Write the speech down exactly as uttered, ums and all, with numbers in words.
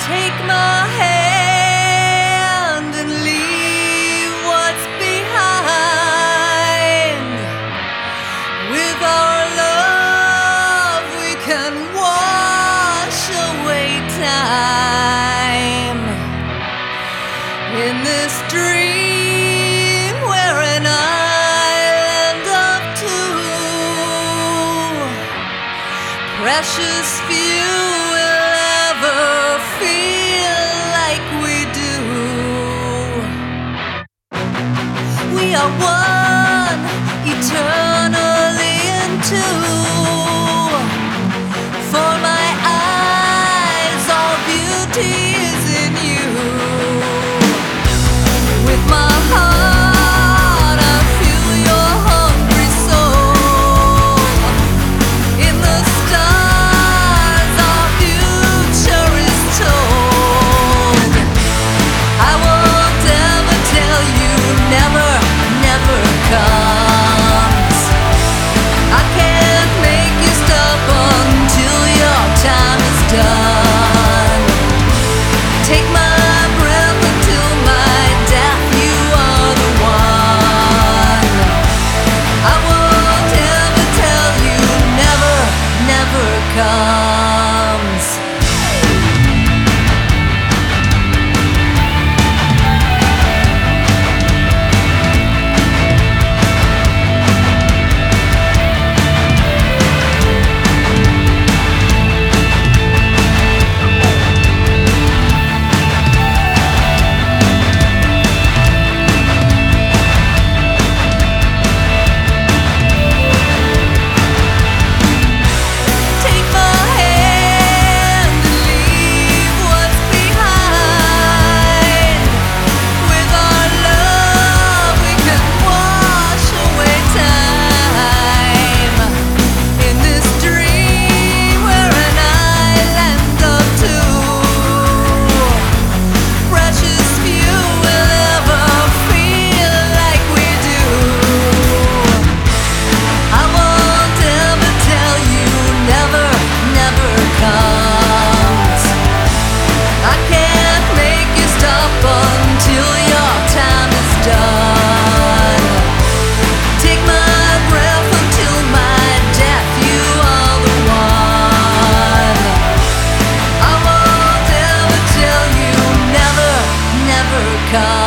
Take my hand and leave what's behind. With our love we can wash away time. In this dream we're an island of two. Precious few will ever feel like we do. We are one, eternally in two. For my eyes, all beauty is in you. With my heart, I feel your hungry soul. In the stars, our future is told. I won't ever tell you never, never comes. I can't make you stop until your time is done. Take my breath until my death, you are the one. I won't ever tell you never, never comes. Take my hand and leave what's behind. With our love we can wash away time. In this dream we're an island of two. Precious few will ever feel like we do. I won't ever tell you never, never comes. I can't make you stop until your time is done. Take my breath until my death, you are the one. I won't ever tell you never, never comes.